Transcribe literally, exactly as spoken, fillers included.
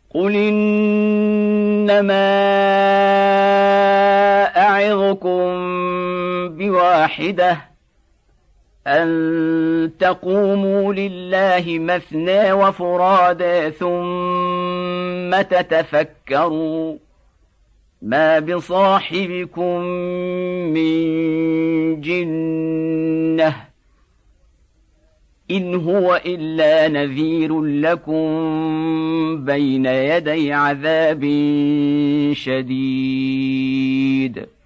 قل إنما أعظكم بواحدة أن تقوموا لله مثنى وفرادى ثم تتفكروا ما بصاحبكم من جنة إن هو إلا نذير لكم بين يدي عذاب شديد.